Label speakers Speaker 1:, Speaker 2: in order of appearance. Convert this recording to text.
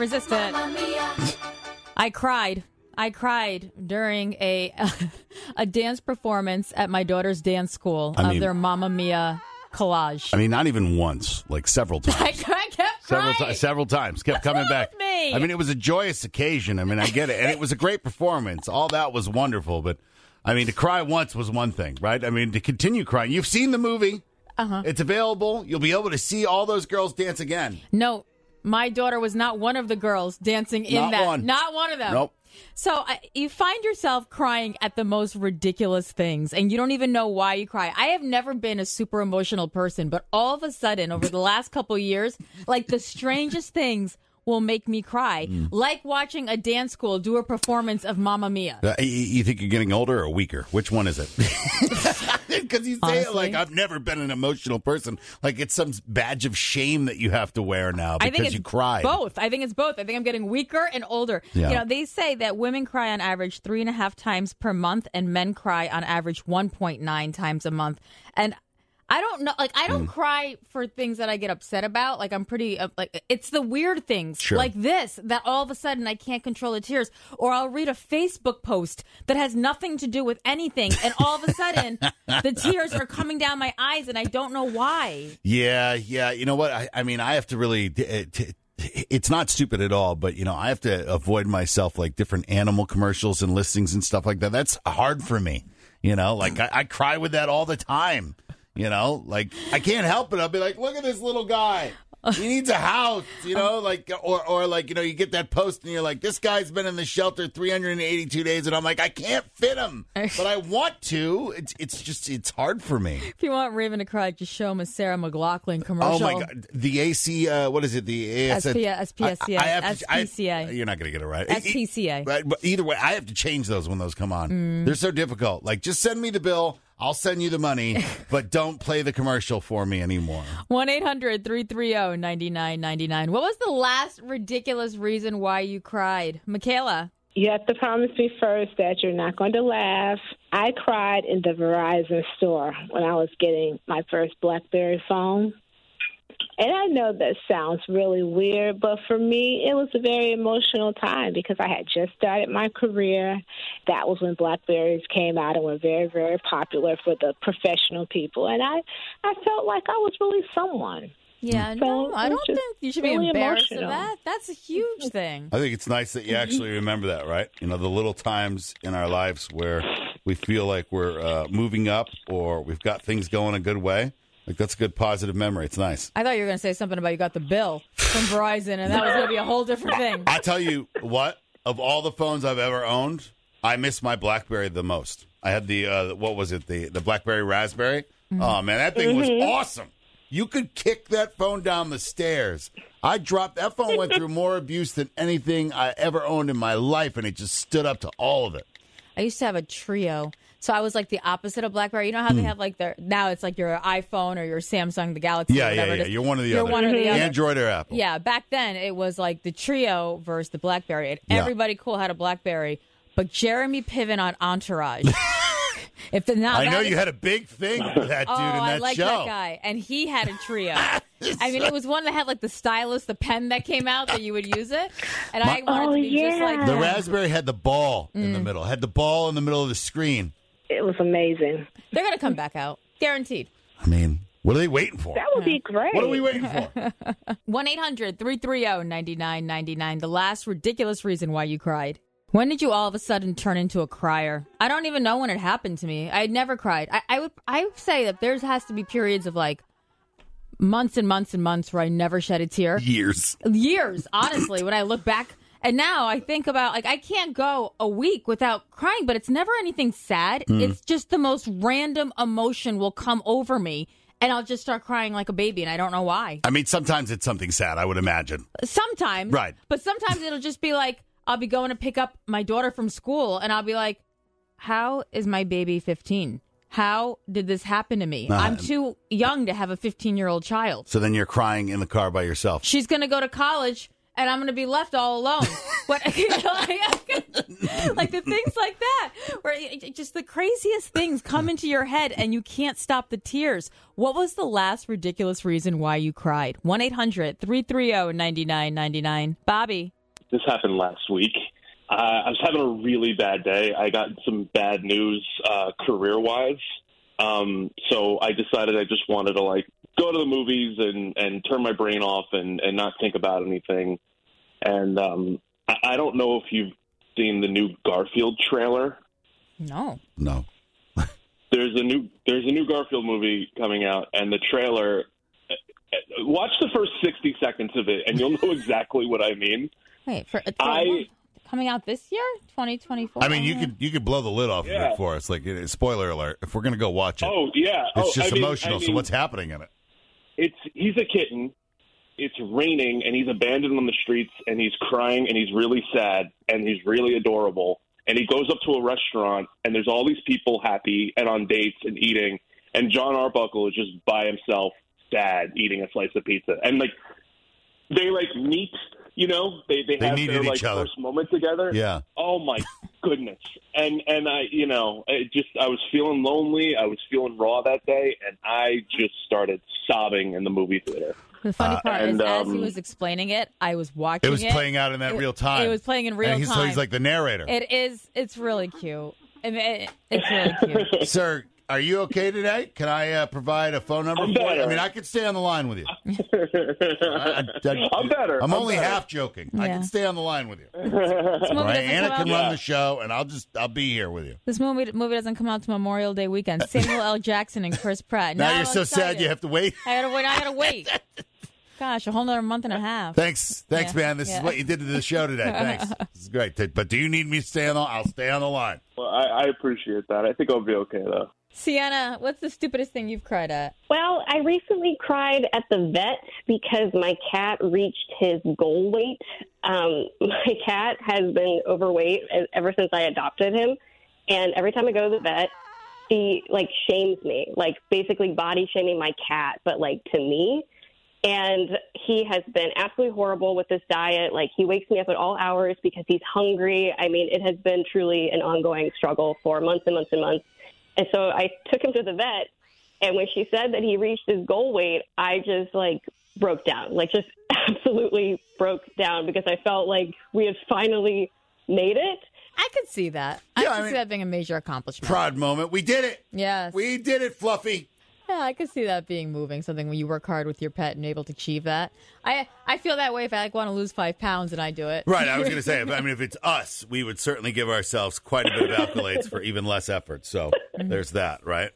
Speaker 1: resist it. I cried during a dance performance at my daughter's dance school of their Mamma Mia collage.
Speaker 2: I mean, not even once, like several times.
Speaker 1: I kept crying.
Speaker 2: Several times. Kept coming back.
Speaker 1: With me?
Speaker 2: I mean, it was a joyous occasion. I mean, I get it. And it was a great performance. All that was wonderful. But, I mean, to cry once was one thing, right? I mean, to continue crying. You've seen the movie. Uh-huh. It's available. You'll be able to see all those girls dance again.
Speaker 1: No, my daughter was not one of the girls dancing in that. Not one of them.
Speaker 2: Nope.
Speaker 1: So you find yourself crying at the most ridiculous things, and you don't even know why you cry. I have never been a super emotional person, but all of a sudden, over the last couple of years, like the strangest things will make me cry. Like watching a dance school do a performance of Mamma Mia.
Speaker 2: You think you're getting older or weaker? Which one is it? Because you say it like, I've never been an emotional person. Like it's some badge of shame that you have to wear now because you cried.
Speaker 1: Both. I think it's both. I think I'm getting weaker and older. Yeah. You know, they say that women cry on average 3.5 times per month and men cry on average 1.9 times a month. And I don't know. Like, I don't cry for things that I get upset about. Like, I'm pretty, it's the weird things like this that all of a sudden I can't control the tears. Or I'll read a Facebook post that has nothing to do with anything. And all of a sudden, the tears are coming down my eyes and I don't know why.
Speaker 2: Yeah. You know what? I mean, I have to really, it's not stupid at all, but, you know, I have to avoid myself like different animal commercials and listings and stuff like that. That's hard for me. You know, like I cry with that all the time. You know, like, I can't help it. I'll be like, look at this little guy. He needs a house, you know, like, or like, you know, you get that post and you're like, this guy's been in the shelter 382 days. And I'm like, I can't fit him, but I want to. It's hard for me.
Speaker 1: If you want Raven to cry, just show him a Sarah McLachlan commercial.
Speaker 2: Oh, my God. The AC, what is it? The
Speaker 1: SPCA.
Speaker 2: You're not going to get it right.
Speaker 1: SPCA.
Speaker 2: Right, but either way, I have to change those when those come on. They're so difficult. Like, just send me the bill. I'll send you the money, but don't play the commercial for me anymore.
Speaker 1: 1-800-330-9999. What was the last ridiculous reason why you cried? Michaela.
Speaker 3: You have to promise me first that you're not going to laugh. I cried in the Verizon store when I was getting my first BlackBerry phone. And I know that sounds really weird, but for me, it was a very emotional time because I had just started my career. That was when BlackBerries came out and were very, very popular for the professional people. And I felt like I was really someone.
Speaker 1: Yeah, no, I don't think you should be embarrassed of that. That's a huge thing.
Speaker 2: I think it's nice that you actually remember that, right? You know, the little times in our lives where we feel like we're moving up or we've got things going a good way. Like, that's a good positive memory. It's nice.
Speaker 1: I thought you were going to say something about you got the bill from Verizon, and that was going to be a whole different thing.
Speaker 2: I tell you what, of all the phones I've ever owned, I miss my BlackBerry the most. I had the, what was it, the BlackBerry Raspberry? Mm-hmm. Oh, man, that thing was awesome. You could kick that phone down the stairs. That phone went through more abuse than anything I ever owned in my life, and it just stood up to all of it.
Speaker 1: I used to have a Trio. So I was like the opposite of BlackBerry. You know how they have like now it's like your iPhone or your Samsung, the Galaxy.
Speaker 2: Yeah,
Speaker 1: or whatever
Speaker 2: yeah. You're one or the other. Android or Apple.
Speaker 1: Yeah, back then it was like the Trio versus the BlackBerry. And everybody cool had a BlackBerry, but Jeremy Piven on Entourage.
Speaker 2: I know you had a big thing for that dude in that
Speaker 1: I like
Speaker 2: show.
Speaker 1: That guy, and he had a Trio. I mean, it was one that had like the stylus, the pen that came out that you would use it, and I wanted to be just like
Speaker 2: the Raspberry had the ball in the middle. Had the ball in the middle of the screen.
Speaker 3: It was amazing.
Speaker 1: They're going to come back out. Guaranteed.
Speaker 2: I mean, what are they waiting for?
Speaker 3: That would be great.
Speaker 2: What are we waiting for?
Speaker 1: 1-800-330-9999. The last ridiculous reason why you cried. When did you all of a sudden turn into a crier? I don't even know when it happened to me. I had never cried. I would say that there has to be periods of like months and months and months where I never shed a tear.
Speaker 2: Years,
Speaker 1: honestly, when I look back. And now I think about, like, I can't go a week without crying, but it's never anything sad. It's just the most random emotion will come over me, and I'll just start crying like a baby, and I don't know why.
Speaker 2: I mean, sometimes it's something sad, I would imagine.
Speaker 1: Sometimes.
Speaker 2: Right.
Speaker 1: But sometimes it'll just be like, I'll be going to pick up my daughter from school, and I'll be like, how is my baby 15? How did this happen to me? I'm too young to have a 15-year-old child.
Speaker 2: So then you're crying in the car by yourself.
Speaker 1: She's going to go to college. and I'm going to be left all alone. But like the things like that, where just the craziest things come into your head and you can't stop the tears. What was the last ridiculous reason why you cried? 1-800-330-9999. Bobby.
Speaker 4: This happened last week. I was having a really bad day. I got some bad news career-wise. So I decided I just wanted to go to the movies and turn my brain off and not think about anything. And I don't know if you've seen the new Garfield trailer.
Speaker 1: No.
Speaker 4: There's a new Garfield movie coming out, and the trailer. Watch the first 60 seconds of it, and you'll know exactly what I mean.
Speaker 1: Wait, coming out this year, 2024.
Speaker 2: I mean, you could blow the lid off of it for us. Like, spoiler alert! If we're gonna go watch it, it's just emotional. So what's happening in it?
Speaker 4: He's a kitten. It's raining, and he's abandoned on the streets, and he's crying, and he's really sad, and he's really adorable. And he goes up to a restaurant, and there's all these people happy and on dates and eating, and John Arbuckle is just by himself, sad, eating a slice of pizza. And they meet. They have their first moment together.
Speaker 2: Yeah.
Speaker 4: Oh my goodness. And I was feeling lonely. I was feeling raw that day, and I just started sobbing in the movie theater.
Speaker 1: The funny part is, as he was explaining it, I was watching it.
Speaker 2: It was playing out in that real time.
Speaker 1: It was playing in real time.
Speaker 2: So he's like the narrator.
Speaker 1: It is. It's really cute. I mean, it's really cute.
Speaker 2: Sir, are you okay today? Can I provide a phone number for you? I mean, I could stay on the line with you.
Speaker 4: I'm better.
Speaker 2: I'm only half joking. Yeah. I can stay on the line with you. Anna can run the show, and I'll be here with you.
Speaker 1: This movie doesn't come out to Memorial Day weekend. Samuel L. Jackson and Chris Pratt.
Speaker 2: Now you're so sad you have to wait.
Speaker 1: I gotta wait. Gosh, a whole another month and a half.
Speaker 2: Thanks, man. This is what you did to the show today. Thanks. This is great. But do you need me to stay on I'll stay on the line.
Speaker 4: Well, I appreciate that. I think I'll be okay, though.
Speaker 1: Sienna, what's the stupidest thing you've cried at?
Speaker 5: Well, I recently cried at the vet because my cat reached his goal weight. My cat has been overweight ever since I adopted him. And every time I go to the vet, she, shames me, basically body shaming my cat, but, to me. And he has been absolutely horrible with this diet. He wakes me up at all hours because he's hungry. I mean, it has been truly an ongoing struggle for months and months and months. And so I took him to the vet, and when she said that he reached his goal weight, I just, broke down. Just absolutely broke down because I felt like we had finally made it.
Speaker 1: I could see that. I could see that being a major accomplishment.
Speaker 2: Proud moment. We did it.
Speaker 1: Yes.
Speaker 2: We did it, Fluffy.
Speaker 1: Yeah, I could see that being moving, something when you work hard with your pet and able to achieve that. I feel that way if I want to lose 5 pounds and I do it.
Speaker 2: Right, I was going to say, if it's us, we would certainly give ourselves quite a bit of accolades for even less effort. So there's that, right?